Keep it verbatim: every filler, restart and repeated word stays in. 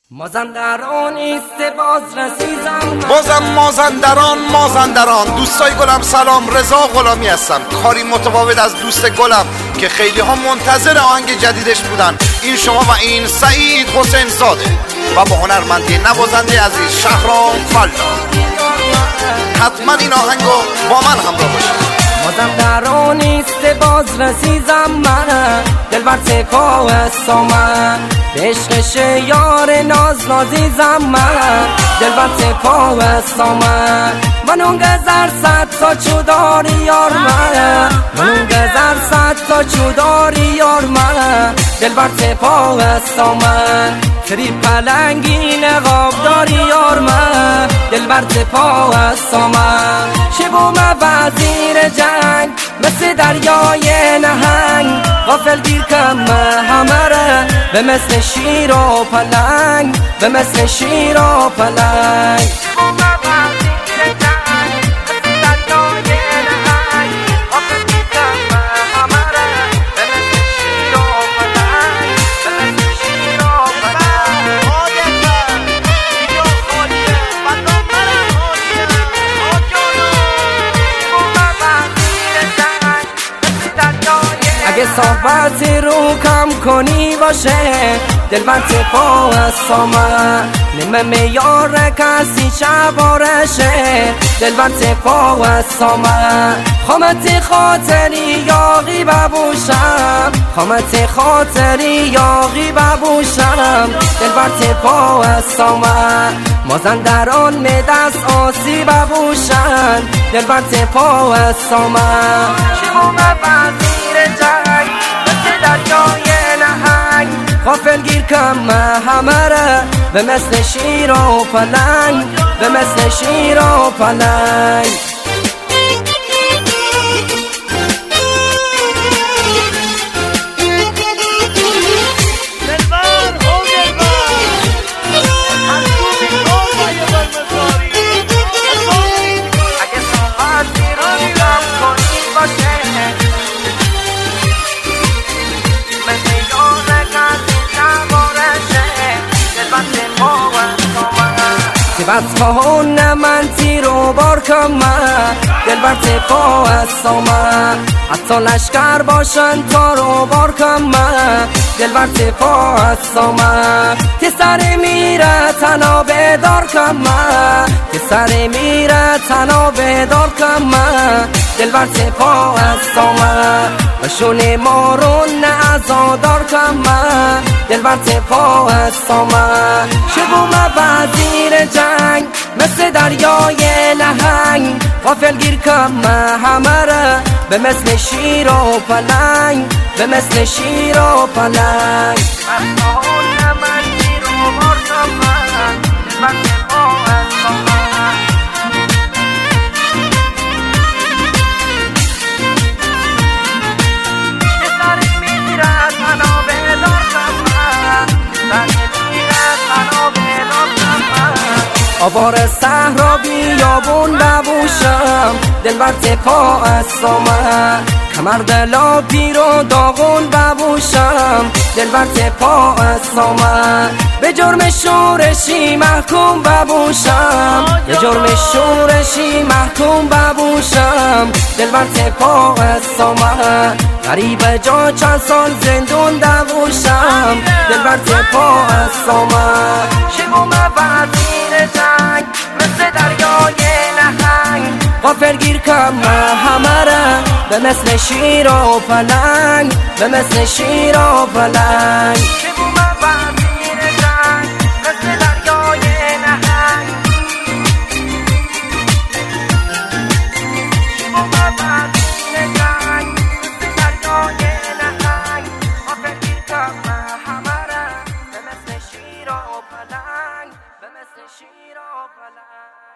مازندران است باز رسیدم، بازم مازندران مازندران دوستای گلم سلام، رضا غلامی هستم. کاری متفاوت از دوست گلم که خیلی ها منتظر آهنگ جدیدش بودن. این شما و این سعید حسین زاده و با هنرمندی نوازنده عزیز شهرام فلا. حتما این آهنگو با من همراه باشید. مازندران است باز رسیدم من، دلبر سپاه هستم من، به عشقش یار ناز نازیزم من، دلبر سپاه هستم من. من اون گذر صد تا چوداری یار من، من اون گذر صد تا چوداری یار من، دلبر سپاه هستم من. فری پلنگی نقاب داری یار من، دلبر سپاه هستم من. شبوم وزیر جنگ مثل دریای نهنگ، غافل گیر کم همه را به مثل شیر و پلنگ، به مثل شیر و پلنگ. شبوم وزیر جنگ مثل دریای نهنگ، غافل گیر کم همه را به مثل شیر و پلنگ، به مثل شیر و پلنگ. اگه صحبت رو کم کنی باشه، دلبر سپاه هستم من. نمه میار کسی شبارشه، دلبر سپاه هستم من. خامت خاطری یاغی ببوشم، خامت خاطری یاغی ببوشم، دلبر سپاه هستم من. مازندران می دست آسی ببوشن، دلبر سپاه هستم من. شبوم وزیر جنگ مثل دریای نهنگ، غافل گیر کم همه را به مثل شیر و پلنگ، به مثل شیر و پلنگ. بس خواهن من تیرو بار کم من، دلبر سپاه هستم من. حتی لشکر باشن تا رو بار کم من، دلبر سپاه هستم من. که سر میره تنها بیدار کم من، که سر میره تنها بیدار کم من، دلبر سپاه هستم من. و شونه مارون ازادار کم من، دلبر سپاه هستم من. شبوم وزیر جنگ مثل دریای نهنگ، غافل گیر کم همه را به مثل شیر و پلنگ، به مثل شیر و پلنگ. من شیر و بار کم من، دلبر سپاه هستم من. آوار صحرا بیابون ببوشم، دلبر سپاه هستم من. کمر دلا پیر و داغون ببوشم، دلبر سپاه هستم من. به جرم شورشی محکوم ببوشم، به جرم شورشی محکوم ببوشم، دلبر سپاه هستم من. غریب جا چند سال زندون دووشم، دلبر سپاه هستم من. شبوم وزیر جنگ مثل دریای نهنگ، غافل گیر کم همه را به مثل شیر و پلنگ، به مثل شیر و پلنگ. شبوم وزیر جنگ مثل دریای نهنگ، شبوم وزیر جنگ مثل دریای نهنگ، غافل گیر کم همه را به مثل شیر و پلنگ، به مثل شیر و پلنگ.